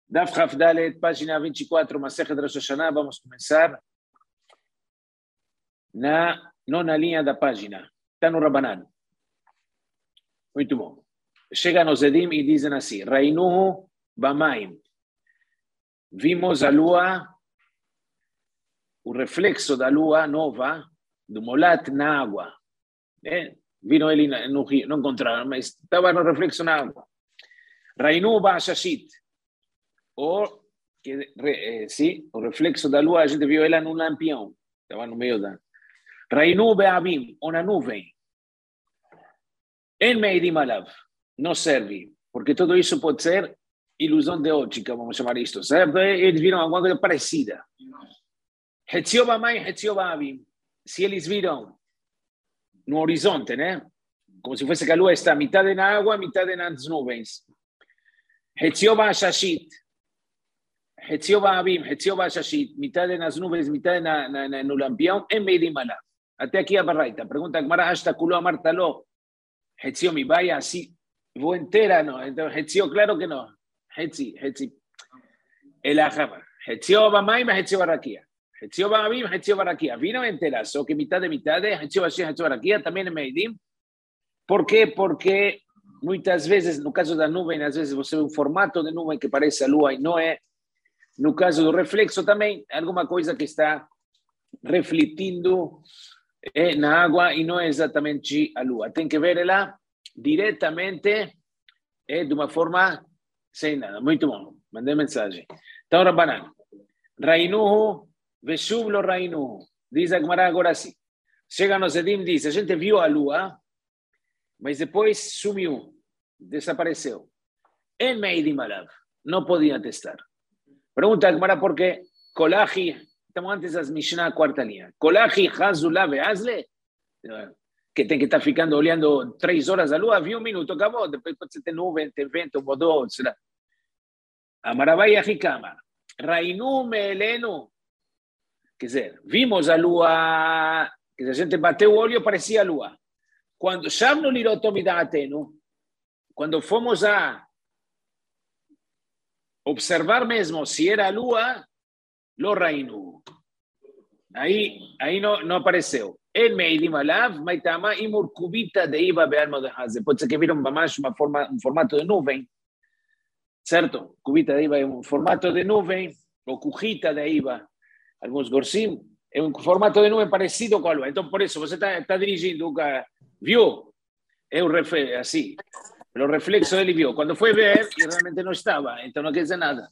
Daf Haf Dalet, página 24, Masechet Rosh Hashanah. Vamos começar na nona linha da página. Está no Rabanan. Muito bom. Chegam os Edim e dizem assim: Rainuhu Bamaim. Vimos a lua, o reflexo da lua nova, do Molat na água. Viram ele no rio, não encontraram, mas estava no reflexo na água. Rainuhu Ba'ashashit. Sim, o reflexo da lua, a gente viu ela num lampião. Estava no meio da... Rainu Be'avim, ou na nuvem. En Meidim Alav. Não serve, porque tudo isso pode ser ilusão de ótica, vamos chamar isto, certo? Eles viram alguma coisa parecida. Hetzio Ba'mai, Hetzio Ba'avim. Se eles viram no horizonte, né? Como se fosse que a lua está metade na água, metade nas nuvens. Hetzio Ba'ashashit. Hetzio Ba'avim, Hetzio Ba'ashashit. Metade nas nuvens, metade no lampião, en Meidim Alav. Até aqui a barraita. Pergunta que Mara hasta culo a Martalo. Hetzio mi vaya así. Vou inteira, não. Então, Hetzio, claro que não. Hetzi. El ajama. Hetzio Ba'mai, Hetzio Barakia. Hetzio Ba'avim, Hetzio Barakia. Vino entera, só que mitad de mitad. Hetzio Ba'ashit, Hetzio Barakia. Também em Meidim. Por quê? Porque muitas vezes, no caso da nuvem, às vezes você vê um formato de nuvem que parece a lua e não é. No caso do reflexo também, alguma coisa que está refletindo na água e não é exatamente a lua. Tem que ver ela diretamente de uma forma sem nada. Muito bom. Mandei mensagem. Então, Rabbanan. Rainuhu, Veshuv lo Rainuhu. Diz a Gemara agora sim. Chega no Zedim, diz, a gente viu a lua, mas depois sumiu, desapareceu. En Meidim Alav. Não podia testar. Pergunta a Gemara por quê? Kolahi, estamos antes das Mishnah, quarta linha. Kolahi Hazula Beazle, que tem que estar ficando olhando 3 horas a lua, viu um minuto, acabou. Depois pode ter nuvem, tem vento, mudou, será? Amarabai Ahikama. Rainu Melenu. Quer dizer, vimos a lua, que a gente bateu o olho, parecia a lua. Quando Shamnu Lirotomidatenu, quando fomos a observar mesmo se era a lua, lo Rainu. Aí não apareceu. El Meidim Alav, Maitama, Imur Kubita de Iba Bealmo de Haze. Pode ser que viram um formato de nuvem, certo? Kubita de Iba é um formato de nuvem, ou Kujita de Iba, alguns Gorsim, é um formato de nuvem parecido com a lua. Então, por isso, você está dirigindo, viu? É um reflexo, assim. O reflexo ele viu. Quando foi ver, e realmente não estava, então não quer dizer nada.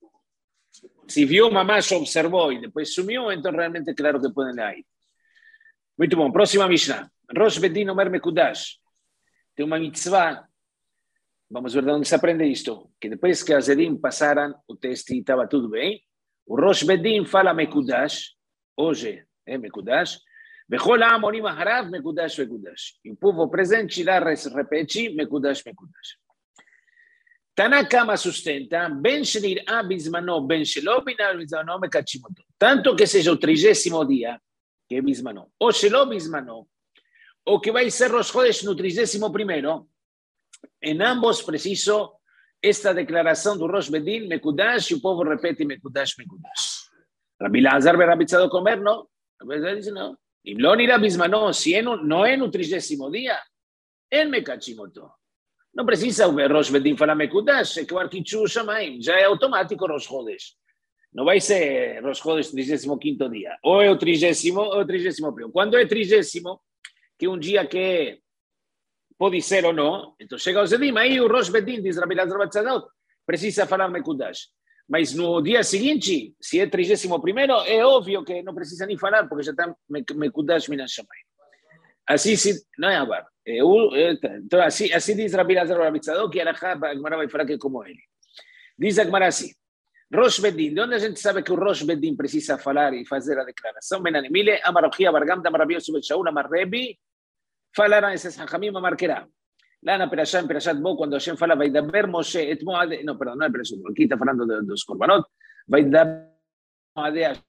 Se viu, mamás observou e depois sumiu, então realmente é claro que podem ir. Muito bom, próxima Mishnah. Rosh Bedin Omer Mekudash. Tem uma mitzvah, vamos ver de onde se aprende isto, que depois que as Edim passaram o teste e estava tudo bem, o Rosh Bedin fala Mekudash, hoje é Mekudash, Bechol Amorim Aharav Mekudash Mekudash. E o povo presente lá repete Mekudash Mekudash. Tanakama sustenta, Ben Shenir Abismano, Ben Shelo Binabismano Mekachimoto. Tanto que seja o 30º dia, que é Bismano, ou Shelo Bismano, ou que vai ser Rosh Chodesh no 31º, em ambos preciso esta declaração do Rosh Bedin, Mekudash, e o povo repete Mekudash, Mekudash. Rabi Lazar ve Rabi Tzadok comer, não? Rabi Lazar diz não. Imlonira Bismano, se não é no 30º dia, é Mekachimoto. Não precisa o Rosh Bedin falar Mekudash, é que o Arquichu Shamaim, já é automático Rosh Chodesh. Não vai ser Rosh Chodesh 35º dia. Ou é o 30º ou é o 31º. Quando é 30º, que é um dia que pode ser ou não, então chega o Zedim, aí o Rosh Bedin, diz Rabi Lazar Batzadot, precisa falar Mekudash. Mas no dia seguinte, se é 31º, é óbvio que não precisa nem falar, porque já está Mekudash Minas Shamayim. Assim se... Não é agora. Então, assim diz Rabi Lazar Batzadot, que a Gemara vai falar que é como ele. Diz a Gemara assim, Rosh Bedin, de onde a gente sabe que o Rosh Bedin precisa falar e fazer a declaração? Benanemile, Amarochia, Bargam, Amarabio, Subetshaul, Amarrebi, falaram esses Hachamim, Amarquerá. Lá na Perashá, em Perashat Bo, quando Hashem fala, vai daber Moshe, não, perdão, não é Perashat Bo, aqui está falando dos Korbanot, vai daber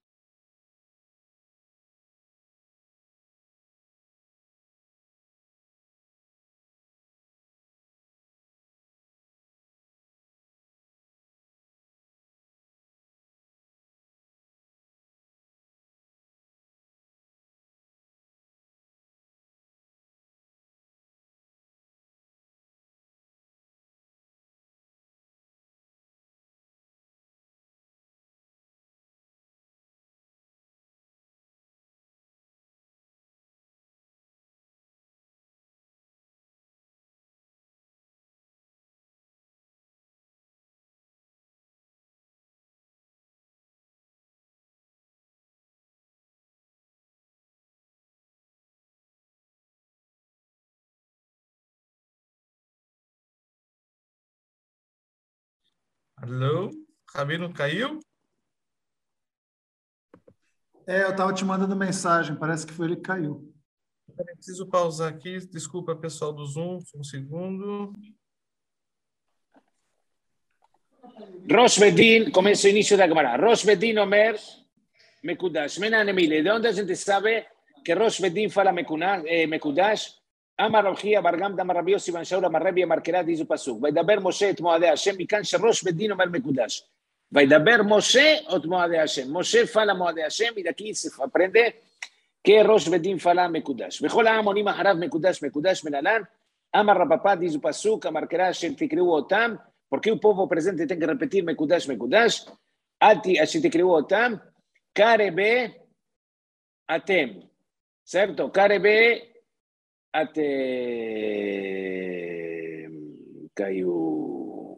Alô? Rabino caiu? Eu estava te mandando mensagem, parece que foi ele que caiu. Eu preciso pausar aqui, desculpa pessoal do Zoom, um segundo. Rosh Bedin, comienzo inicio de la Gemara. Rosh Bedin Omer, Mekudash. Mena Nemile, ¿de dónde la gente sabe que Rosh Bedin fala Mekudash? Amar Rabjia, Bargam, Damar Rabbi Yossi, Ban Shaul, Amar Rabbi, Amar Kerat, dice Pasuk. Vaidaber Moshe et Moadei Hashem, Mikan Rosh Bedin Omer Mekudash. Vaidaber Moshe ot Moadei Hashem. Moshe fala Moadei Hashem, y de aquí se aprende que Rosh Bedin fala Mekudash. Vejol Amonim Aharav Mekudash, Mekudash Menalan. Amar Rapapá, dice Pasuk, Amar Kerat, Hashem Tikriu Otam. ¿Por qué un povo presente tiene que repetir Mekudash, Mekudash? Ati, así te escribo Otam. Karebe Atem. ¿Cierto? Karebe Atem. Caiu.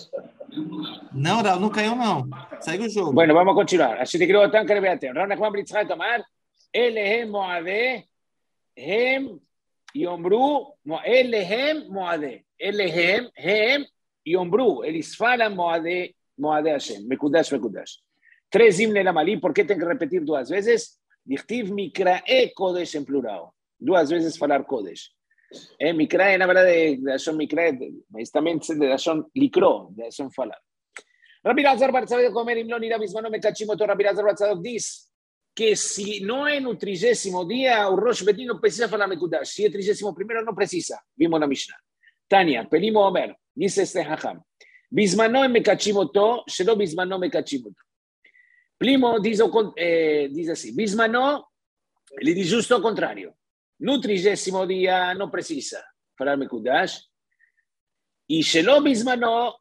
Não, não caiu, não. Segue o jogo. Bueno, vamos a continuar. Así te escribo Otam, Karebe Atem. Rana Juan Britzchak Tomar. Elehem Moade. Hem Yombru. Elehem Moade. Elehem. Hem. Yombru, el Isfala Moade Hashem, Mekudash, Mekudash. 3 himnes la malí, ¿por qué tengo que repetir 2 veces? Dichtiv Mikrae Kodesh en plural. 2 veces falar Kodesh. Mikrae, la verdad, de Ashon Mikrae, también de Ashon Likro, de Ashon falar. Rabbi Lazar Barzadok comer Imlon y la misma no me cachimoto. Rabbi Lazar Barzadok dice que si no en un 30º día, o Rosh Bedin no precisa falar Mekudash. Si es 31º no precisa. Vimos la Mishnah. Tania, Pelimo Omer. Dice este Jajam, Bismano me cachimoto, Shelo Bismano me cachimoto. Primo dice así, Bismano, le dice justo al contrario. No 30º día no precisa falar Mekudash. Y Shelo Bismano,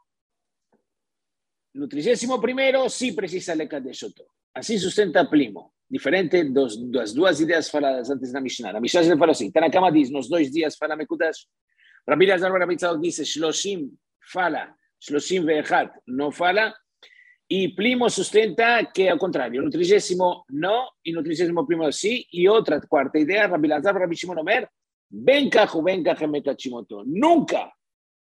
no 31º sí precisa le Kadeshoto. Así sustenta Primo. Diferente las 2 ideas faladas antes de la Mishnah. La Mishnah se le fala así. Tanakama dice, nos 2 días fala Mekudash. Rabbi Lazar Rabbi Tzadok dice, Shloshim fala, Shloshim ve'echat no fala, y Primo sustenta que al contrario, no 30º no, y no 31º sí, y otra cuarta idea, Rabbi Lazar Rabbi Shimon Omer, Benkach Mekachimoto, nunca,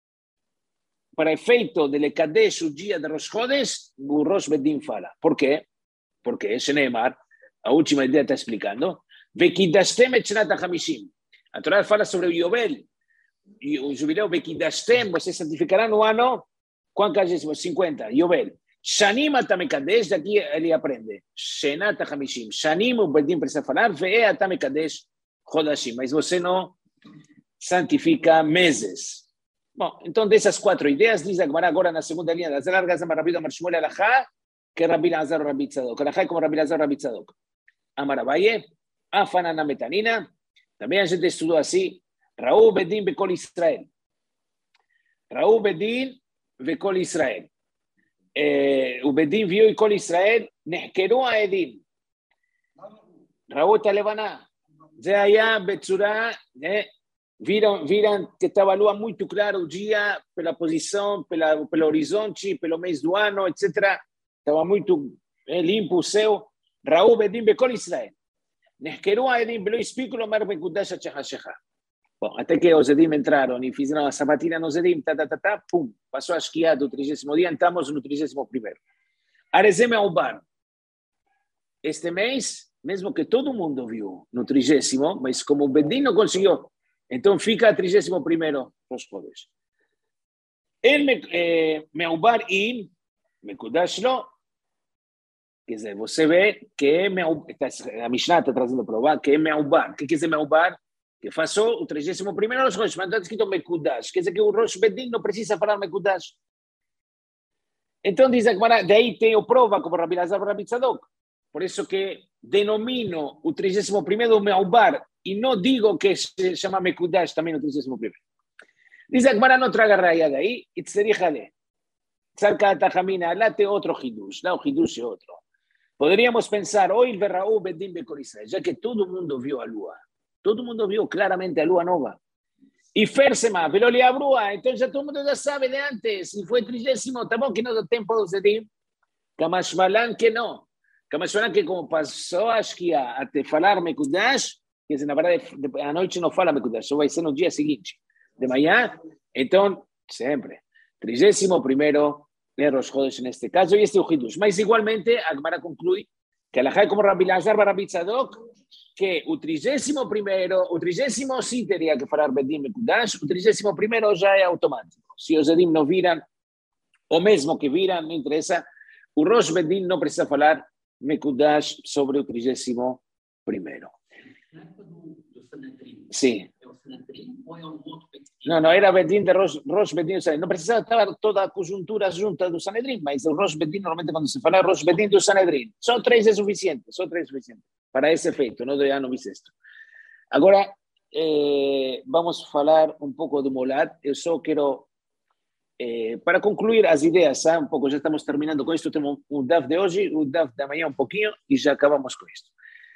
para efecto del Ekadesh o día de Rosh Chodesh, Rosh Bedin fala. ¿Por qué? Porque Sheneemar, la última idea está explicando, Vekidashtem et Shnat HaChamishim, la Torah fala sobre Yobel, y un jubileo Bekidashtem, vocês santificarán no ano, ¿cuántos 50? Yobel. Shanim Atamekadesh, de aquí él aprende. Shenat Hamishim. Shanim, o Bedin precisa falar, Ve Atamekadesh Chodashim. Mas você não santifica meses. Bom, então dessas 4 ideias, diz a Gemara agora na segunda linha, das largas, Amar Rabbi Amar Shmuel Alachá, que Rabbi Lazar Rabbi Tzadok. Alachá como Rabbi Lazar Rabbi Tzadok. Amar Abaye, Afanana Metanina. También a gente estudou así. Raú Bedin Bekol Israel. Raú Bedin Bekol Israel. Bedin vio y Kol Israel. Nehkeru a Edin. Raú Talevana. De allá, Betzura. Viram que estava a lua muito clara o dia, pela posição, pelo horizonte, pelo mês do ano, etc. Estava muito limpo o céu. Raú Bedin Bekol Israel. Nehkeru a Edin. Belo espículo mar Bekudash Shecha. Bom, até que os Edim entraram e fizeram a sabatina nos Edim, pum, passou a esquiar do 30º dia, entramos no 31º. Arezem Aubar. Este mês, mesmo que todo mundo viu no 30º, mas como o Bedin não conseguiu, então fica 31º Rosh Chodesh. El Me'ubar im, Mekudash lo, quer dizer, você vê que é a Mishnah está trazendo prova que é Me'ubar. O que quer dizer Me'ubar? Que passou o 31º Rosh Chodesh, mas está escrito Mekudash, quer dizer que o Rosh Bedin não precisa falar Mekudash. Então diz a Gemara, daí tem o prova como Rabbi Lazar Rabbi Tzadok, por isso que denomino o 31º Me'ubar e não digo que se chama Mekudash também no 31º. Diz a Gemara, não traga raia daí, e tzerihale. Tzarka Tajamina, lá tem outro hidush, lá o hidush é outro. Poderíamos pensar, hoy el Raú Bedin Bekol Israel, já que todo mundo viu a lua. Todo mundo viu claramente a lua nova. E Fersema, pero le abrua, então já todo mundo já sabe de antes. E foi 30º, tá bom que não dá tempo de Zedim. Kamashmalan que não. Kamashmalan que como passou a esquiar até falar Mekudash, que na verdade a noite não fala Mekudash, só vai ser no dia seguinte. De manhã, então, sempre. 31º, Rosh Chodesh neste caso, e este é o Hidush. Mas igualmente, a Gemara conclui que a como Rabbi Lazar Rabbi Tzadok, que o 31º, o 30º sim teria que falar Bedim Mekudash, o 31º já é automático. Se os Edim não viram, ou mesmo que viram, não interessa, o Rosh Bedim não precisa falar Mekudash sobre o 31º. Sim. Não, era Bedim de Rosh Bedim, não precisava estar toda a conjuntura junta do Sanedrim, mas o Rosh Bedim, normalmente quando se fala Rosh Bedim do Sanedrim, só 3 é suficiente, para esse efeito, não do ano bissexto. Agora, vamos falar um pouco do Molad. Eu só quero, para concluir as ideias, um pouco, já estamos terminando com isto, temos o DAF de hoje, o DAF de amanhã um pouquinho, e já acabamos com isto.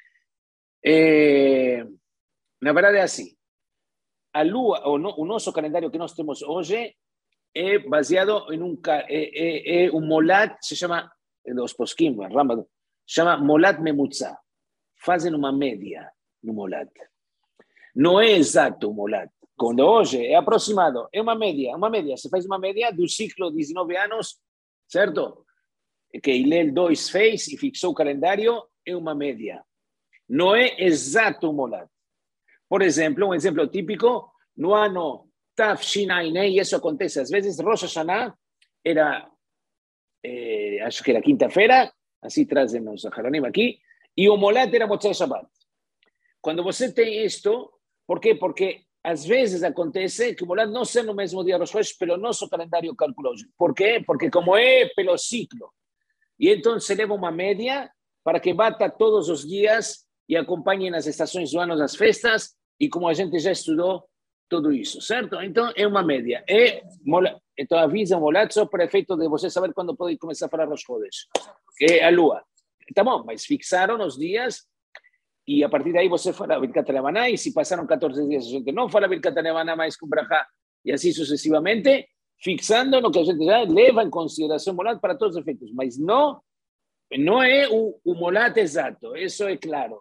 Na verdade é assim, a Lua, o nosso calendário que nós temos hoje é baseado em um Molad, se chama, dos Poskim, Rambam, chama Molad Memutza. Fazem uma média no Molad. Não é exato o Molad. Quando hoje é aproximado, é uma média. Se faz uma média do ciclo de 19 anos, certo? Que Hillel II fez e fixou o calendário, é uma média. Não é exato o Molad. Por exemplo, um exemplo típico, no ano Tafshinai, e isso acontece às vezes, Rosh Hashanah era, acho que era quinta-feira, assim trazem os Aharonim aqui, e o Molad era Motzei Shabbat. Quando você tem isto, por quê? Porque às vezes acontece que o Molad não seja no mesmo dia Rosh Chodesh, pelo nosso calendário calculoso. Por quê? Porque como é pelo ciclo, e então se leva uma média para que bata todos os dias e acompanhem nas estações do ano das festas, e como a gente já estudou tudo isso, certo? Então é uma média. Então avisa o Molad só para efeito de você saber quando pode começar a falar Rosh Chodesh. É a Lua. Tá bom, mas fixaram os dias e a partir daí você fala Birkat HaNevaná, e se passaram 14 dias a gente não fala Birkat HaNevaná mais com Brachá, e assim sucessivamente, fixando no que a gente já leva em consideração o Molad para todos os efeitos, mas não é o Molad exato, isso é claro.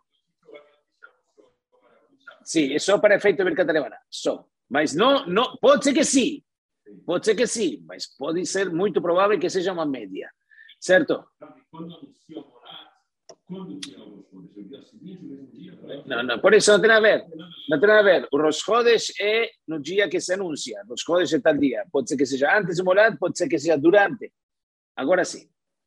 Sim, é só para efeito de Birkat HaNevaná, só. Mas não, pode ser que sim, mas pode ser muito provável que seja uma média, certo? Não, por isso não tem a ver. Não tem a ver. O Rosh Chodesh é no dia que se anuncia. Rosh Chodesh é tal dia. Pode ser que seja antes do Molad, pode ser que seja durante. Agora sim.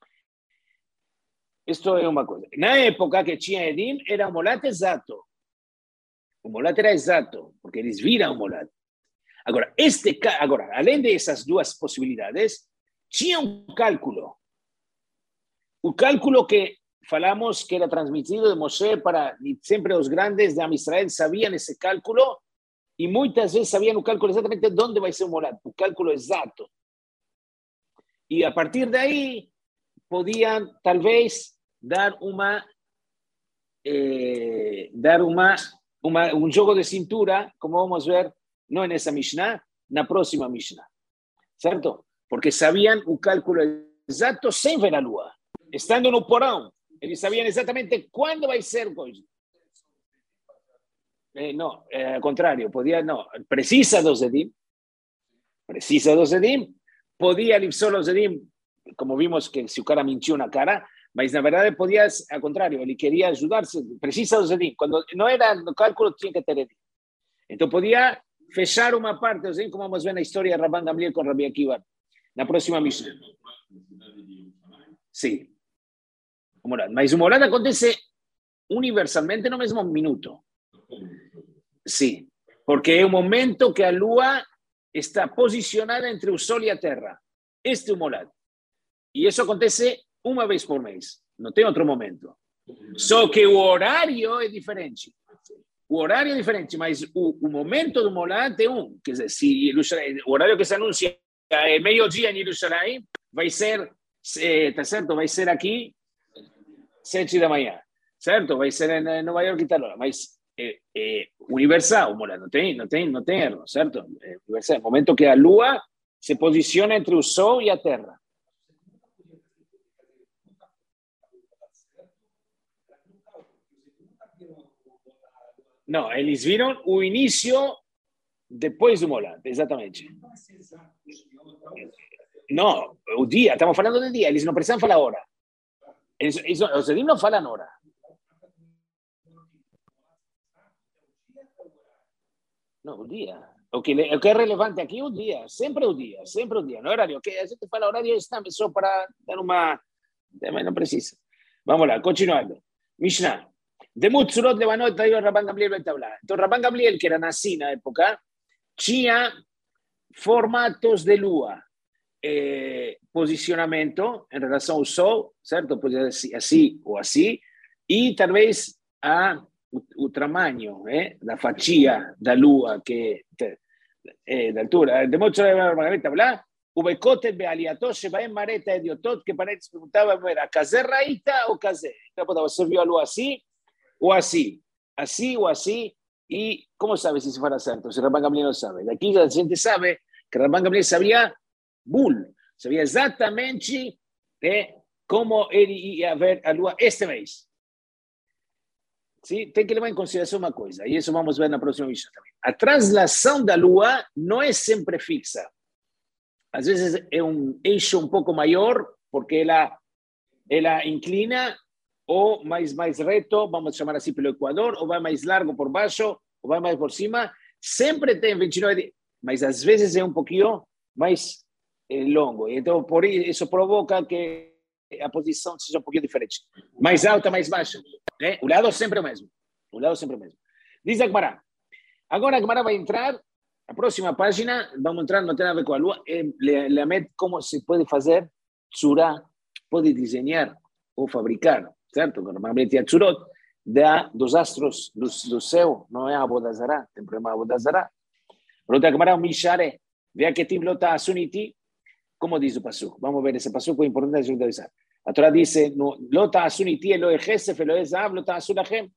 Isto é uma coisa. Na época que tinha Edim, era o Molad exato. O Molad era exato, porque eles viram o Molad. Agora, além dessas duas possibilidades, tinha um cálculo. O cálculo que falamos que era transmitido de Moshe para sempre os grandes de Am Israel sabiam esse cálculo e muitas vezes sabiam o cálculo exatamente de onde vai ser o Molad, o cálculo exato. E a partir daí podiam talvez dar um jogo de cintura, como vamos ver, não nessa Mishnah, na próxima Mishnah, certo? Porque sabiam o cálculo exato sem ver a lua, estando no porão. Eles sabiam exatamente quando vai ser coisa. Não, ao contrário, precisa dos Edim, podia livsar os Edim, como vimos que se o cara mentiu na cara, mas na verdade podia, ao contrário, ele queria ajudar-se, precisa dos Edim, quando não era no cálculo tinha que ter Edim. Então podia fechar uma parte, assim como vamos ver na história de Rabban Gamliel com Rabbi Akiva, na próxima Mishnah. Sim. Mas o Molad acontece universalmente no mesmo minuto. Sim, porque é o momento que a lua está posicionada entre o sol e a terra. Este é o Molad. E isso acontece uma vez por mês. Não tem outro momento. Só que o horário é diferente. Mas o momento do Molad é um. Quer dizer, se o horário que se anuncia é meio-dia em Jerusalém, vai ser, tá certo? Vai ser aqui 7 da manhã, certo? Vai ser em Nova York e tal, mas é universal, o Molad, não tem erro, certo? É universal, é o momento que a lua se posiciona entre o sol e a terra. Não, eles viram o início depois do Molad, exatamente. No, o día, estamos hablando del día, eles não precisam falar hora. Os edim não falam hora. No, o dia. O que é relevante aqui é o dia, sempre o dia, no horário. Okay? A gente fala horário está só para dar uma... Mas não precisa. Vamos lá, continuando. Mishnah. Demut Tzurot Levanot traído a Rabban Gamliel Betabla. Então, Rabban Gamliel, que era nazi na época, tinha formatos de lua. Posicionamento em relação ao sol, certo? Podia ser assim ou assim. E talvez o tamanho da fatia da lua, que da altura. Demut Tzurot Levanot Rabban Gamliel Betabla. ובקוטל בעלייתו שבהם מראה את האדיוטות כפרץ preguntaba, ¿כזה ראית o כזה? Você viu a lua assim ou assim? Assim ou assim? E como sabe se fará certo? Se Rabban Gamliel não sabe. Daqui a gente sabe que Rabban Gamliel sabia sabia exatamente como ele ia ver a lua este mês. Sim? Tem que levar em consideração uma coisa, e isso vamos ver na próxima visão também. A translação da lua não é sempre fixa. Às vezes é eixo um pouco maior, porque ela inclina, ou mais reto, vamos chamar assim, pelo Equador, ou vai mais largo por baixo, ou vai mais por cima. Sempre tem 29, mas às vezes é um pouquinho mais longo. Então, por isso provoca que a posição seja um pouquinho diferente. Mais alta, mais baixa. O lado sempre é o mesmo. Diz a Gemara. Agora a Gemara vai entrar. A próxima página, vamos entrar, não tem nada a ver com a lua, lamento como se pode fazer tzurá, pode desenhar ou fabricar, certo? Normalmente a tzurot dos astros do céu, não é a Avodah Zará, tem problema a Avodah Zará. Pergunta a Gemara, Mishare, vê que tim lota asuniti, como diz o pasuk? Vamos ver esse pasuk, é importante a gente avisar. A Torá diz, lota asuniti, Elohe Chesef, Elohe Zahav, lota asun lachem.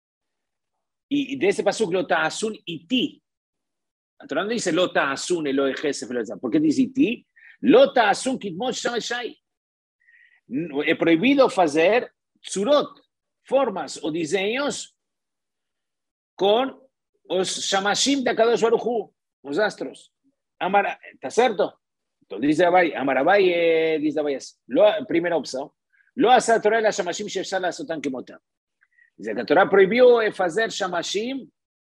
E desse pasuk, lota asun iti. A Torá não diz Lota Asun Elohe Chesef Elohe Zahav. ¿Por qué dice ti? Lota Asun Kitmot Shameshai. É proibido fazer tzurot, formas ou desenhos com os shamashim da Kadosh Baruch Hu, os astros. Está certo? Então diz Abai, Amarabai diz Abai assim. Primeira opção. Lo asa a Torá la shamashim she'efshar la'asotam kemotam. Diz que a Torá proibiu fazer shamashim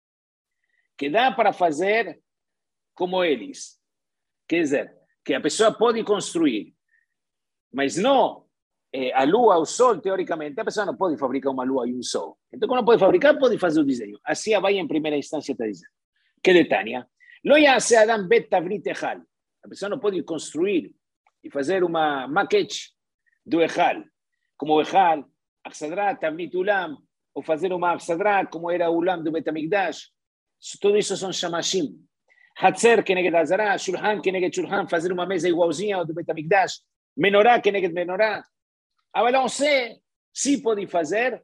que dá para fazer como eles. Quer dizer, que a pessoa pode construir, mas não a lua, o sol, teoricamente, a pessoa não pode fabricar uma lua e sol. Então, como não pode fabricar, pode fazer o desenho. Assim, a vai em primeira instância está dizendo. Que de Tânia, não ya'ase adam bet tavrit echal. A pessoa não pode construir e fazer uma maquete do echal, como o echal, achsadra, tavrit ulam, ou fazer uma achsadra, como era o ulam do Betamigdash. Tudo isso são shamashim. Hatzer keneged Azara, Shulhan keneged Shulhan, fazer uma mesa igualzinha ao do Betamigdash, menorá keneged menorá. Agora, se pode fazer,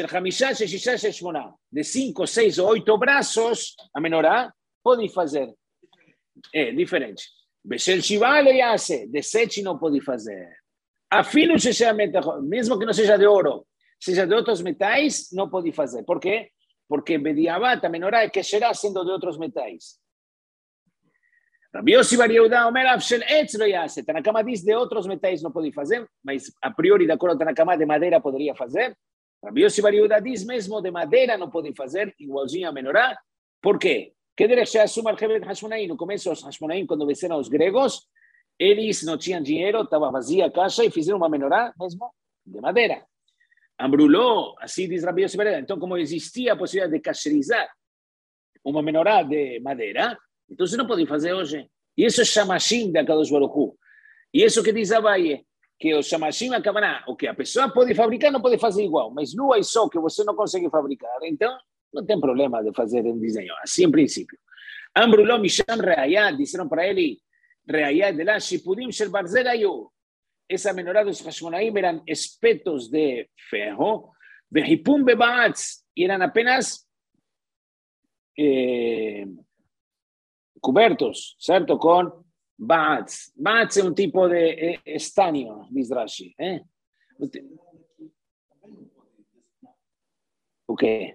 de 5, 6 ou 8 braços, a menorá, pode fazer. É diferente. Beshel Shiva lo yase, de 7 não pode fazer. Afilo mesmo que não seja de ouro, seja de outros metais, não pode fazer. Por quê? Porque Bediabat, a menorá, é que será sendo de outros metais. Rabbi Yossi bar Yehuda Omer Afshel Etz lo yase. Tanakama diz de outros metais não pode fazer, mas a priori, de acordo com Tanakama, de madeira poderia fazer. Rabbi Yossi bar Yehuda diz mesmo de madeira não pode fazer, igualzinho a menorá. Por quê? Que derech assuma al-Hebet Hashmonaim. No começo, os Hashmonaim, quando venceram os gregos, eles não tinham dinheiro, estava vazia a caixa e fizeram uma menorá mesmo de madeira. Ambruló, assim diz Rabbi Yossi bar Yehuda. Então, como existia a possibilidade de kasherizar uma menorá de madeira, então você não pode fazer hoje. E isso é shamashim da Kadosh Baruch Hu. E isso que diz Abaye, que o shamashim acabará, o que a pessoa pode fabricar, não pode fazer igual, mas lua e sol que você não consegue fabricar, então não tem problema de fazer um desenho, assim em princípio. Ambruló Misham Reayá, disseram para ele, Reayá de lá, Shipudim Shel Barzel Ayu. Essa menorá dos Hashmonaim eram espetos de ferro, Behipum Bebaatz, e eram apenas cobertos, certo? Com baatz. Baatz é um tipo de estanho, diz Rashi. O quê?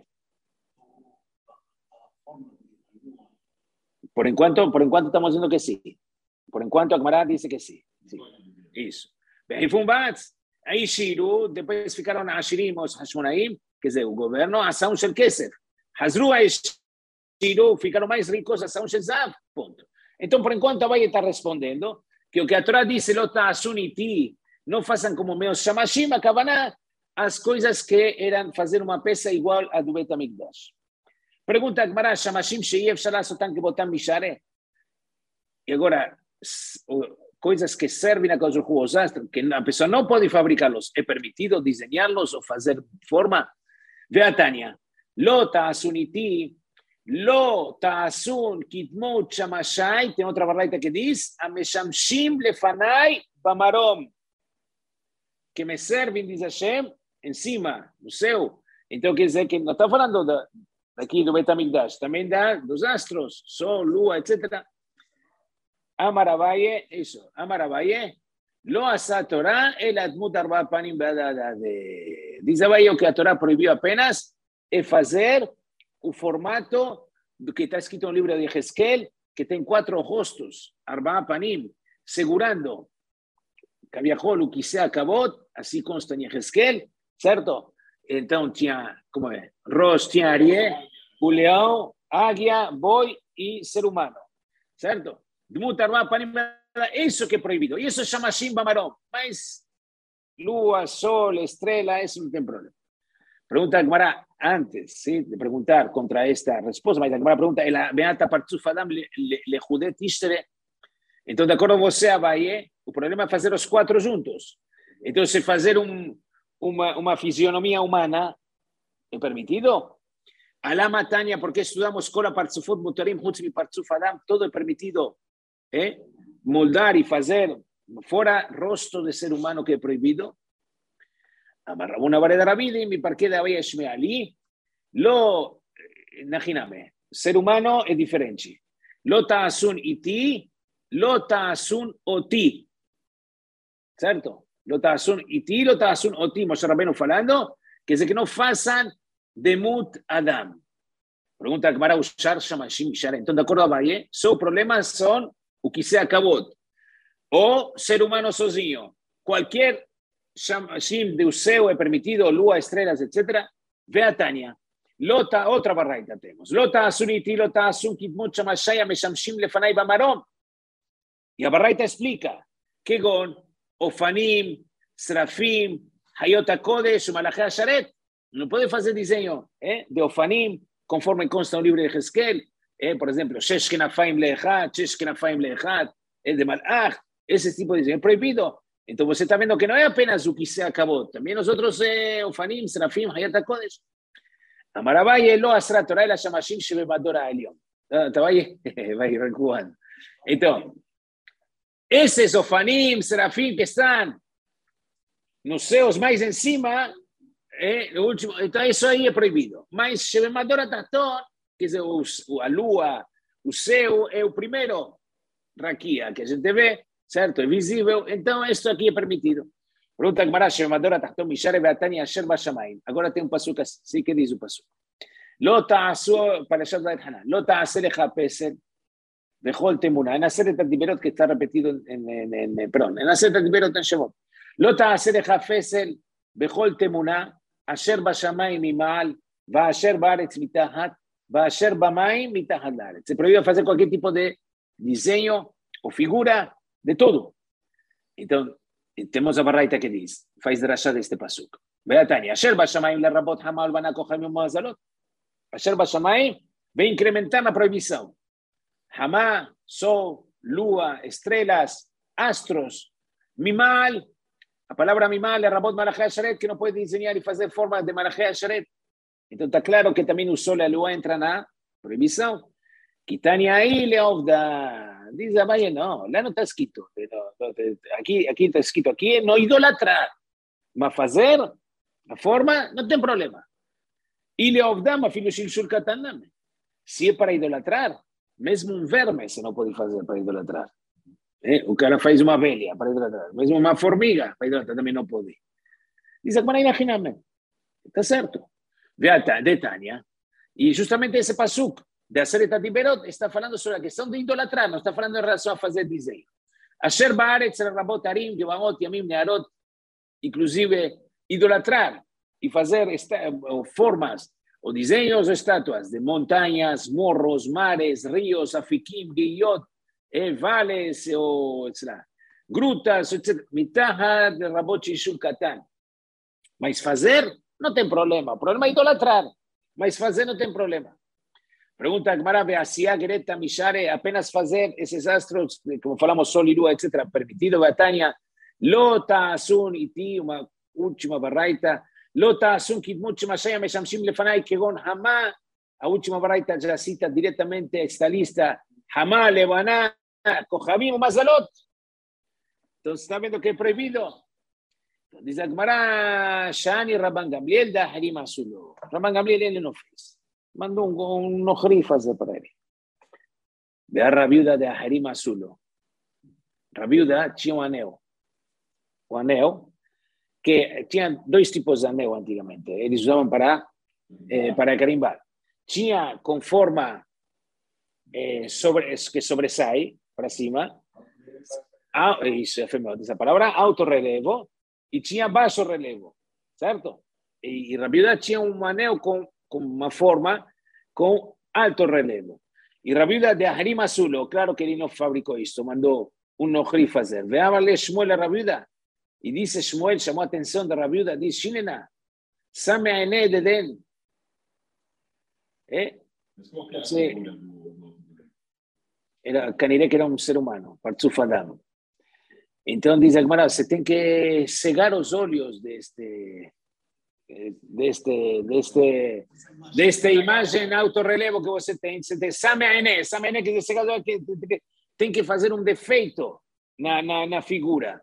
Por enquanto estamos dizendo que sim. Por enquanto a Gemara dice que sí. Sim, isso. Bem, Fumbatz, aí Shiru, depois ficaram Ashirim, os Hashmonaim, quer dizer, o governo, ação Shel Kesef. Hazru aí Shiru, ficaram mais ricos, ação Shel Zav, ponto. Então, por enquanto, a Abaye está respondendo que o que a Torá diz, Lota Asuniti, não façam como meus Shamashim, Akavanah, as coisas que eram fazer uma peça igual a do Bet HaMikdash. Pergunta a Gemara, Shamashim Sheyev Shalasotan que botam Mishare? E agora, coisas que servem a causa dos astros, que a pessoa não pode fabricá-los, é permitido desenhá-los ou fazer forma? Ve a Tânia, Lo Ta'asuniti, Lo Ta'asun Kitmut Shamashai, tem outra baraita que diz, Ameshamshim Lefanai Bamarom, que me servem, diz Hashem, em cima, no céu. Então quer dizer que não está falando daqui do Bet HaMikdash, também dos astros, sol, lua, etc. Amar Abaye, isso, Amar Abaye, Lo asa Torah el admut arba panim be'adade. Diz Abaye que a Torá proibiu apenas é fazer o formato do que está escrito no livro de Ezequiel, que tem 4 rostos, arba panim, segurando Kaviahol, o que se acabou, assim consta em Ezequiel, certo? Então tinha, como é? Rosh, tinha Arié, o leão, águia, boi e ser humano, certo? Isso que é proibido. E isso chama Shimba Marom. Mas lua, sol, estrela, isso não tem problema. Pergunta a Gemara antes, ¿sí? De perguntar contra esta resposta, mas a Gemara pergunta, ela beata partzuf adam le judet ishtere. Então, de acordo com você, Abaye, o problema é fazer os 4 juntos. Então, se fazer uma fisionomia humana, é permitido? Alama Tanya, porque estudamos Kola Partzufot Mutarim Hutz mi Partzuf Adam, todo é permitido. Moldar e fazer fora rosto de ser humano que é proibido. Amarrabuna Vareda Rabidi, mi parque de Abaye Shmeali, lo, imagíname, ser humano é diferente. Lo ta'asun iti, lo ta'asun oti. Certo? Lo ta'asun iti, lo ta'asun oti. Moshe Rabbeinu falando, que dice que no façam demut Adam. Pergunta a Gemara, Ushar Shamashim Share. Então, de acordo a Abaye, seus problemas são o que se acabou. Ou ser humano sozinho. Qualquer Shamashim do céu é permitido, lua, estrelas, etc. Ve a Tânia. Lota, outra barraita temos. Lota asuniti, lota asun kitmut shamashai ameshamshim lefanai bamarom. E a barraita explica que gon, ofanim, srafim, hayot HaKodesh, malachei Hasharet. Não pode fazer desenho de ofanim, conforme consta no livro de Ezequiel. Por exemplo, shesh kenafaim leechat, shesh kenafaim leechat, de malach, esse tipo de desenho é proibido. Então você está vendo que não é apenas o que se acabou, também os outros ofanim, serafim, hayat HaKodesh. Amar Abaye lo asra Torah el shamashim shebebador ha'elyon. Vai recuando. Então, esses ofanim, serafim que estão nos céus mais em cima, o último, então isso aí é proibido. Mas shebebador ha'taton, quer dizer, a lua, o céu é o primeiro raquia que a gente vê, certo? É visível, então isso aqui é permitido. Pergunta a Gemara, Shemadora Tahtom Mishare Beatani Asher Bashamayim. Agora tem pasuk assim, que diz o pasuk. Lo ta'asu, Parashat Vayet Hanan, lo ta'ase lecha pesel, bechol temuna. En Aseret HaDiberot, que está repetido perdón, en Aseret HaDiberot en Shemot. Lo ta'ase lecha pesel, bechol temuna, Asher Bashamayim Mimal, va Asher Baaretz Mitahat, va Asher Bamayim Mitahat Laaretz. Se prohíbe fazer qualquer tipo de diseño o figura de todo. Então, temos a barraita que diz, faz drashá deste pasuk. Beatani, Asher Bashamayim lerabot hamal banakocham yom hazalot. Asher Bashamayim vem incrementar na proibição. Hamá, sol, lua, estrelas, astros, mimal. A palavra mimal lerabot malachei Hasharet, que não pode desenhar e fazer forma de malachei Hasharet. Então está claro que também o sol e a lua entram na proibição. Kitani aí leovda. Diz Abaye, não, lá não está escrito. Aqui está escrito, aqui é não idolatrar. Mas fazer a forma, não tem problema. E leovdam, filho shilshul katan. Se é para idolatrar, mesmo verme você não pode fazer para idolatrar. O cara faz uma abelha para idolatrar. Mesmo uma formiga para idolatrar também não pode. Diz a Gemara, imagina-me. Está certo. Veata, de Tânia. E justamente esse pasuk de Aseret HaDiberot está falando sobre a questão de idolatrar, não está falando em relação a fazer desenho. Asher Baaretz Rabot Arim, Gevamot, Yamim, Nearot, inclusive idolatrar y hacer formas o diseños o estatuas de montañas, morros, mares, ríos, afikim, guillot, vales o grutas, etc. Mitaja de Rabot Shishul Katan. Mas fazer não tem problema. O problema é idolatrar. Mas fazer não tem problema. Pergunta a Gemara, Beasia, Gereta, Mishare, apenas fazer esses astros, como falamos, sol e lua, etc. Permitido, Betânia, Lota, Asun, Iti, uma última barraita, Lota, Asun, Kidmut, Shemashaya, Meshamshim, Lefanai, Kegon, Hamá, a última barraita já cita diretamente esta lista, Hamá, Levaná, Kohabim, Mazalot. Então, está vendo que é proibido? Diz a Gemara, Shani, Rabban Gamliel, da Harim Asulo. Rabban Gamliel, ele não fez. Mandou um nohri fazer para ele. Ve a Rabiuda de Harim Asulo. Rabiuda tinha um anel. O anel, que tinha dois tipos de anel antigamente. Eles usavam para carimbar. Tinha com forma que sobressai para cima. Isso é essa palavra, autorrelevo. E tinha baixo relevo. Certo? E Rabiuda tinha um anel com uma forma com alto relevo. E Rabiuda de Harim Asulo, claro que ele não fabricou isso, mandou um nohri fazer. Veava-lhe Shmuel a Rabiuda. E disse Shmuel, chamou a atenção da Rabiuda, disse, Shinena, Same Aene de Den. Caniré que era um ser humano, Partzuf Adam. Então diz a Gemara, você tem que cegar os olhos desta imagem autorrelevo que você tem. Você tem Same Aene que tem que fazer um defeito na figura.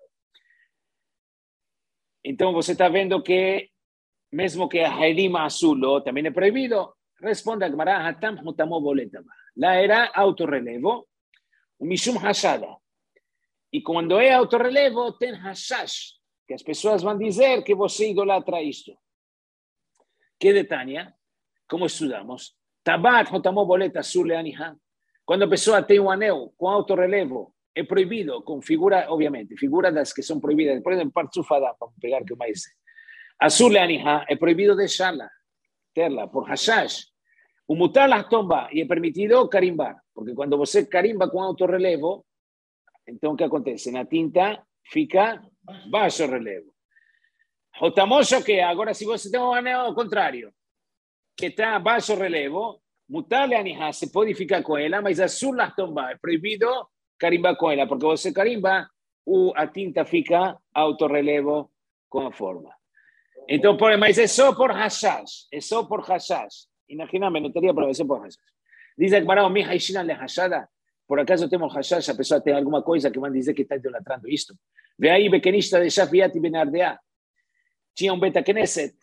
Então você está vendo que, mesmo que a Harim Asulo também é proibido, responde a Gemara, Hatam Hutamo Boletama. Lá era autorrelevo, o Mishum Hashada. E quando é autorrelevo, tem Hashash, que as pessoas vão dizer que você idolatra isto. Que de Tânia, como estudamos, Tabat Hutamo Boleta Sule Aniha. Quando a pessoa tem um anel com autorrelevo, é proibido, com figura, obviamente, figura das que são proibidas. Por exemplo, Partzuf Adam, vamos pegar que mais. Azul Leaniha é proibido deixá-la, terla, por Hashash. O mutar la tomba, e é permitido carimbar, porque quando você carimba com autorrelevo, então o que acontece? Na tinta fica baixo relevo. Rotamoso que agora, se você tem um anel ao contrário, que está baixo relevo, mutar Leaniha, se pode ficar com ela, mas azul la tomba, é proibido carimba com ela, porque você carimba, a tinta fica autorrelevo com a forma. Então, mas é só por hashash, é só por hashash. Imagina-me, não teria problema, é só por hashash. Diz a Gemara, mi haishina le hashada, por acaso temos hashash, a pessoa tem alguma coisa que vão dizer que está idolatrando isto. Ve aí, bequenista de Shafiat e Benardea, tinha um Beta Knesset,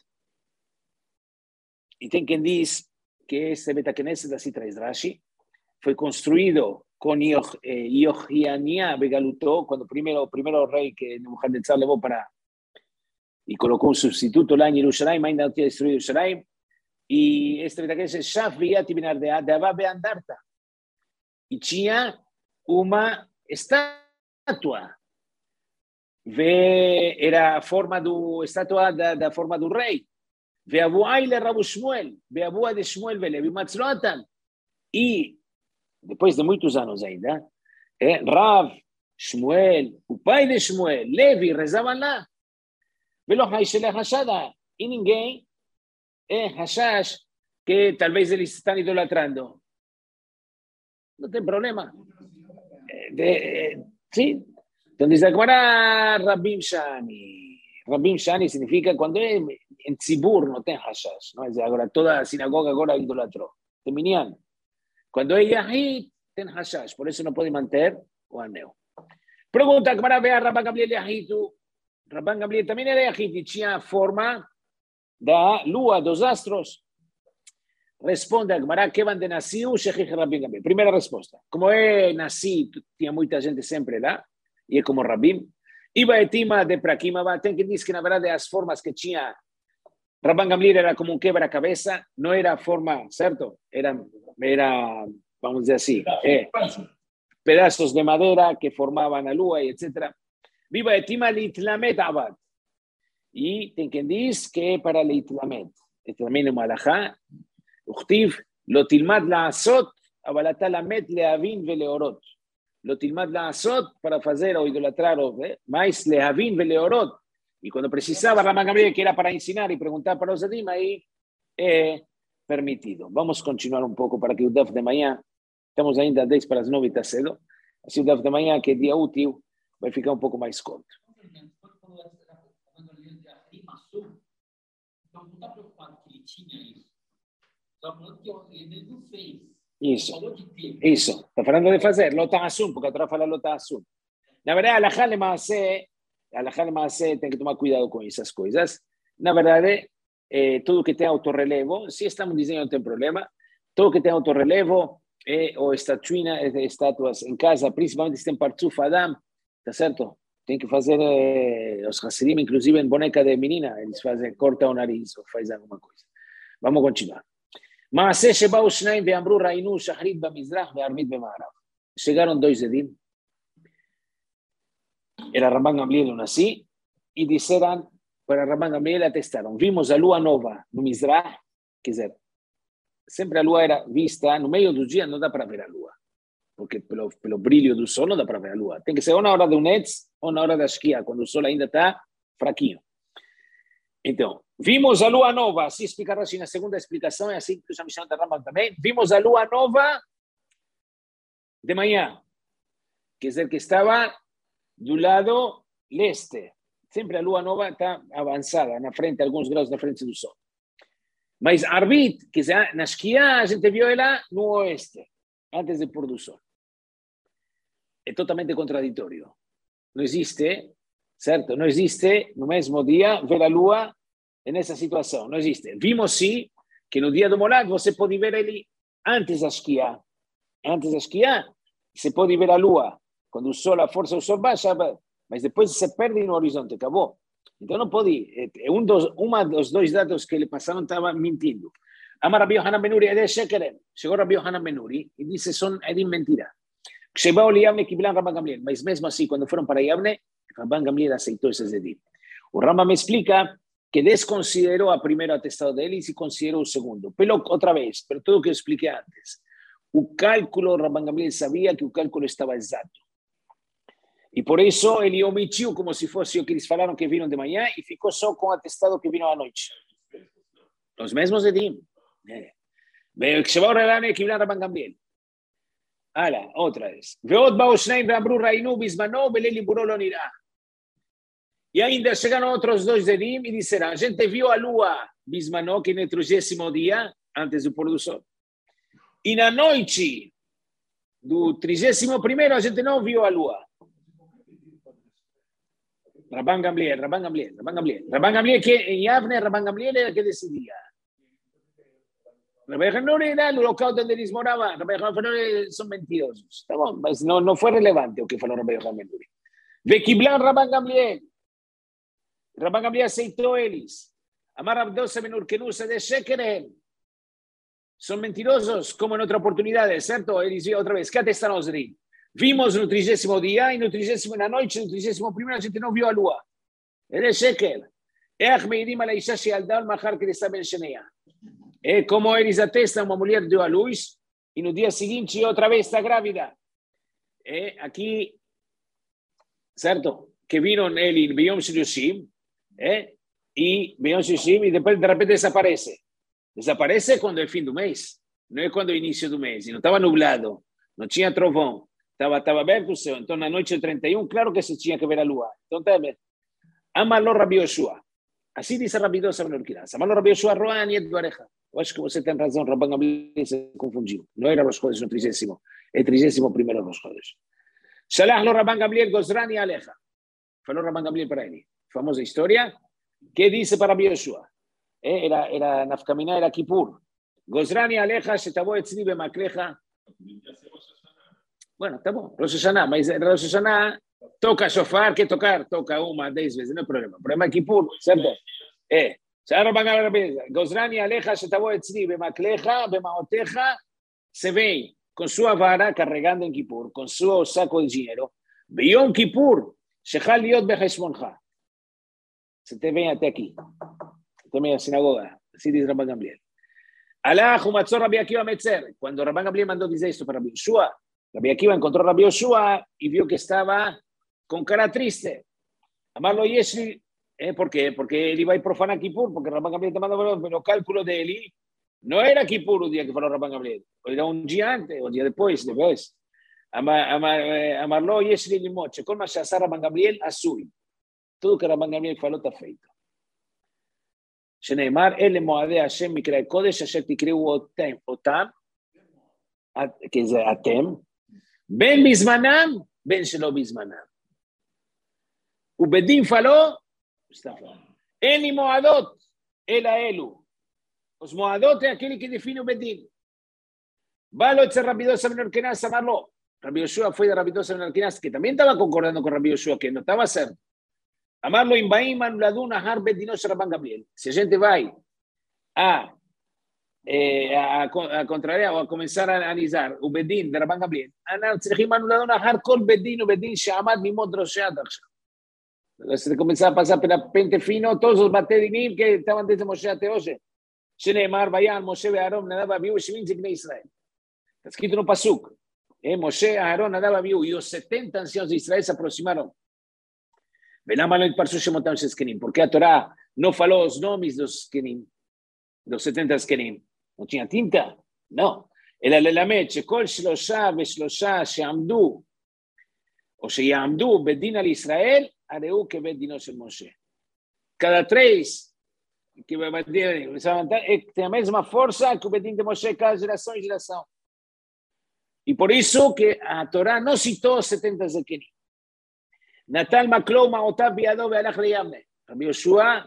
e tem quem diz que esse Beta Knesset, assim traz Rashi, foi construído com Yohiania Begalutó, quando o primeiro rei que Nebuchadnezzar levou para e colocou um substituto lá em Jerusalém, ainda não tinha destruído Jerusalém, e este Betacneset Shafiat Ben Ardea dava Beandarta, e tinha uma estátua, era a forma estátua da forma do rei, Veabuai le Rabu Shmuel, Veabua de Shmuel Velevi Matzloatan, e depois de muitos anos ainda, Rav, Shmuel, o pai de Shmuel, Levi, rezavam lá. Velo Haishele Hashada. E ninguém Hashash, que talvez eles estão idolatrando. Não tem problema. Sim. Então diz agora Rabim Shani. Rabim Shani significa quando é em Tzibur não tem Hashash. Não é? Agora toda a sinagoga agora idolatrou. Tem Minyan. Quando é Yahid, tem Hashash, por isso não pode manter o anel. Pergunta que para ver a Rabban Gamliel Yahid. Rabban Gamliel também era Yahid e tinha a forma da lua, dos astros. Responde a Gemara, que van de nascido, Shechich Rabban Gamliel. Primeira resposta. Como é nascido, tinha muita gente sempre lá, e é como Rabim. Iba etima de Prakimava, tem que dizer que na verdade as formas que tinha Rabban Gamliel era como um quebra-cabeça, não era a forma, certo? Era, vamos dizer assim, pedazos de madera que formaban la lua, etc. Viva etima litlamet abad. Y te entendís que para litlamet. Este también es malajá. Uchtiv, lo tilmat la azot, abalata la met leavin veleorot. Lo tilmat la azot para hacer o idolatrar, mais leavin veleorot. Y cuando precisaba Rabban Gamliel, que era para ensinar y preguntar para los adim, ahí permitido. Vamos a continuar un poco para que el DAF de mañana, estamos ainda 10 para las 9 y cedo, así el DAF de mañana, que es día útil, va a ficar un poco más corto. Isso. Está falando de fazer, lota asum, porque atrás fala lota asum. Na verdade, alajá le maasé, tem que tomar cuidado com essas coisas. Na verdade, tudo que tem autorrelevo, se estamos dizendo não tem problema, tudo que tem autorrelevo ou estátuas em casa, principalmente se tem Partzuf Adam, tá certo? Tem que fazer, os Hasidim, inclusive em boneca de menina, eles fazem, cortam o nariz ou fazem alguma coisa. Vamos continuar. מעשה שבאו שניים ואמרו ראינו שחרית במזרח וערבית במערב. Chegaron dois edim. Era Rabban Gamliel así, y disseram para Rabban Gamliel atestaram. Vimos a lua nova no Mizrah, quer dizer, sempre a lua era vista, no meio do dia não dá para ver a lua, porque pelo brilho do sol não dá para ver a lua. Tem que ser ou na hora do Netz ou na hora da Shkia, quando o sol ainda está fraquinho. Então, vimos a lua nova, assim explica Rashi na segunda explicação, é assim que o Mishnah da Rambam também. Vimos a lua nova de manhã, quer dizer que estava do lado leste. Sempre a lua nova está avançada, na frente, alguns graus na frente do sol. Mas Arbit, quer dizer, na Shkia, a gente viu ela no oeste, antes do pôr do sol. É totalmente contraditório. Não existe, certo? Não existe no mesmo dia ver a lua nessa situação. Não existe. Vimos sim que no dia do Molad você pode ver ele antes da Shkia. Antes da Shkia, você pode ver a lua. Quando o sol, a força do sol baixa, mas depois se perde no horizonte, acabou. Então não pode. Uma dos dois dados que ele passaram estava mentindo. Amar Rabbi Yohanan Ben Nuri, Ede Shekerem. Chegou Rabbi Yohanan Ben Nuri e disse: é de mentira. Chegou Yavne Kiblan Rabban Gamliel. Mas mesmo assim, quando foram para Yavne, Rabban Gamliel aceitou esses edim. O Rambam me explica que desconsiderou a primeira atestado deles e considerou o segundo. Outra vez, pero tudo que eu expliquei antes. O cálculo, Rabban Gamliel sabia que o cálculo estava exato. E por isso ele omitiu como se fosse o que eles falaram que viram de manhã e ficou só com o atestado que viram à noite. Os mesmos edim. Chegou Rabban Gamliel. Hala, outra vez. Veot באו שניים ואמרו ראינו בזמנו בליל עיבורו לא נראה. E ainda chegaram outros dois edim e disseram: a gente viu a lua bismano, que no 30º dia, antes do pôr do sol. E na noite do 31º, a gente não viu a lua. Rabban Gamliel, que em Yavne, Rabban Gamliel era que decidia. Rabbi Yohanan era o local onde eles moravam. Rabbi Yohanan são mentirosos. Tá bom, mas não foi relevante o que falou Rabbi Yohanan. Vekiblan Rabban Gamliel. Rabban Gamliel aceitou eles. Amar Abdosa Ben Urkenusa de Shekerem. São mentirosos, como em outra oportunidade, certo? Eles viram outra vez. Que atestaram os edim? Vimos no 30º dia e no 30º, na noite, no 31º, a gente não viu a lua. É de Sheker. Each meidim ala isha she'aldal machar kresa ben sheneia. É como eles atestam, uma mulher deu a luz e no dia seguinte outra vez está grávida. É aqui, certo? Que viram ele em Beyom Shilioshim, e Beyom Shilioshim, e depois de repente desaparece. Desaparece quando é fim do mês, não é quando é início do mês. E não estava nublado, não tinha trovão, estava aberto o céu. Então na noite de 31, claro que se tinha que ver a lua. Então está bem. Amaló Rabbi Yoshua. Assim diz Rabbi Dosa Ben Urkilas. Amaló Rabbi Yoshua Roan Yed Dvarecha. Eu acho que você tem razão, Rabban Gamliel se confundiu. Não era Rosh Chodesh no 30º, é 31º Rosh Chodesh. Shalach lo Rabban Gamliel Gozrani Alecha. Falou Rabban Gamliel para ele. Famosa história. Que disse para Rabbi Yoshua? Era Nafkamina, era Kippur. Gozrani Alecha, shetavo etzli bemaklecha. Bueno, tá bom. Rosh Hashanah, mas Rosh Hashanah toca shofar, que tocar? Toca 1, 10 vezes, não é problema. O problema é Kippur, certo? Gozrani alecha shetavo etzli bemaklecha, bemaotecha, se vem con su vara cargando en Kippur, con su saco de dinero. Beyom Kippur, Shechal Liot Beheshmonja. Se te ven hasta aquí. Se te ven a la sinagoga. Así dice Rabban Gamliel. Alá, Humatzor Rabbi Akiva Metzer. Cuando Rabban Gamliel mandó decir esto para Rabbi Yoshua, Rabbi Akiva encontró a Rabbi Yoshua y vio que estaba con cara triste. Amarlo Yeshli, ¿por qué? Porque él iba a ir profanar Kippur, porque Rabban Gamliel te mandó, pero cálculo de él no era Kippur un día que fue Rabban Gamliel, era un día antes, un día después. Amarlo Yeshli Limoche, con más Shazar Rabban Gamliel Azul. Todo que Rabban Gamliel faló está feito. שנאמר, אלה מועדי השם מקראי קודש, אשר תקראו אותם, כי זה אתם, בין בזמנם, בין שלא בזמנם. ובדין פלו, אין לי מועדות, אלא אלו. אז מועדות זה aquel que define בדין. בא לו אצל רבי דוסה בן ארקנס, אמר לו, רבי יהושע fue de רבי דוסה בן ארקנס, que también estaba concordando con רבי יהושע, que no estaba certo. Amarlo en Baim Anuladun Ahar Bedinos Rabban Gamliel. Si la gente va a contrariar o a comenzar a analizar o Bedin de Rabban Gamliel, צריכים Anuladun Ahar Kol Bedin o Bedin Sheamad Mimod Rosheat עכשיו. Se comenzaba a pasar por el pente fino todos los batedinim que estaban desde Moshe a Teoshe. שנאמר ויען משה ואהרון נדב ואביהו 70 זקני ישראל. Está escrito en un pasuk. Moshe, Aarón, Nadab, Abiú y los 70 ancianos de Israel se aproximaron. ¿Por qué la Torah no faló los nombres de los Zkenim, los 70 Zkenim? ¿No tenía tinta? No. El ללמד שכל 33 שעמדו o שיעמדו בדין על ישראל, הרי הוא כבית דינו של משה. Cada 3 que va a levantar tiene la misma fuerza que el bedín de Moshe cada generación y generación. Y por eso que la Torah no citó 70 Zkenim. Natal Maklou Maotav Biado Bealach Leyamne. Rabbi Yoshua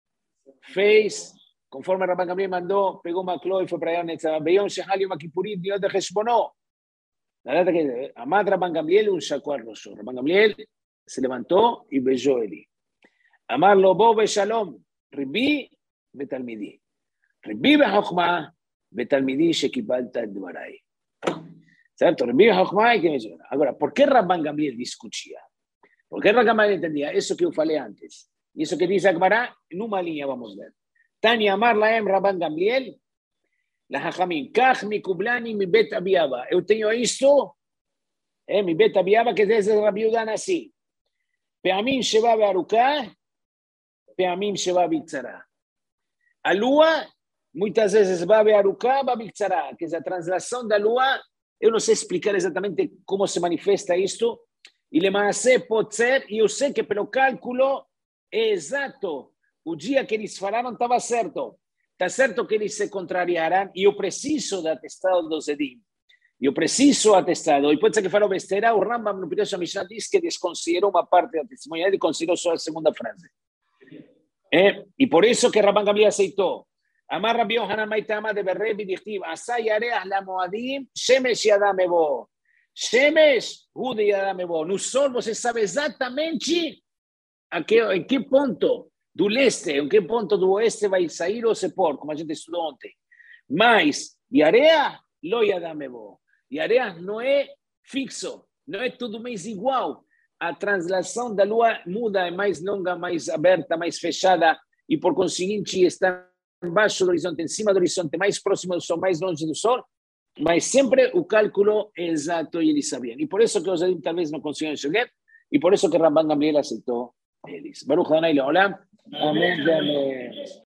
fez, conforme Rabban Gamliel mandó, pegó Maklou y fue para allá. Beyom Shechal Yom Kippurim Dios de Heshbono. La data que Amad Rabban Gamliel un sacó al rostro. Rabban Gamliel se levantó y besó Eli. Amar Lobo Beshalom. Ribi Betalmidi. Ribi Bechokhma Betalmidi Shekibalta Dvarai. ¿Cierto? Ribi Bechokhma hay que mencionar. Ahora, ¿por qué Rabban Gamliel discutía? Porque Rabban Gamliel entendía eso que yo falé antes. Y eso que dice Agmará, en una línea vamos a ver. Tani Amar Laem Rabban Gamliel, la Jajamim, Kach mi Kublani mi Bet Abiaba. Yo tengo esto, mi Bet Abiaba, que desde Rabbi Yehuda así. Peamim Sheba Bearuká, Peamim Sheba Bitzara. A lua, muitas vezes va Bearuká, va Bitzara, que es la translación de la lua. Yo no sé explicar exactamente cómo se manifiesta esto. Y le mandé potser, y yo sé que pelo cálculo exacto, el día que eles falaram estaba certo. Está certo que eles se contrariaran, y yo preciso de atestado dos Edim. Yo preciso atestado. Y puede ser que falou besteira, o Rambam no Pirush HaMishnah diz que desconsideró una parte de la testemunha y consideró solo la segunda frase. Y por eso que Rabban Gamliel aceitó. Amar Rabbi Yohanan Maitama de Berrebi dichtiv, Asa yareach la Moadim, Shemesh Yadam Evo. Shemesh, Jude Yadam Evo. No sol, você sabe exatamente em que ponto do leste, em que ponto do oeste vai sair o sepor, como a gente estudou ontem. Mas, Yareach, Lo Yadam Evo. Yareach não é fixo, não é tudo mais igual. A translação da lua muda, é mais longa, mais aberta, mais fechada, e por conseguinte está embaixo do horizonte, em cima do horizonte, mais próximo do sol, mais longe do sol, mas sempre o cálculo é exato e eles sabiam. E por isso que os Edim talvez não conseguiam enxergar, e por isso que Rabban Gamliel aceitou eles. Baruch Adonai Leolam. Amém.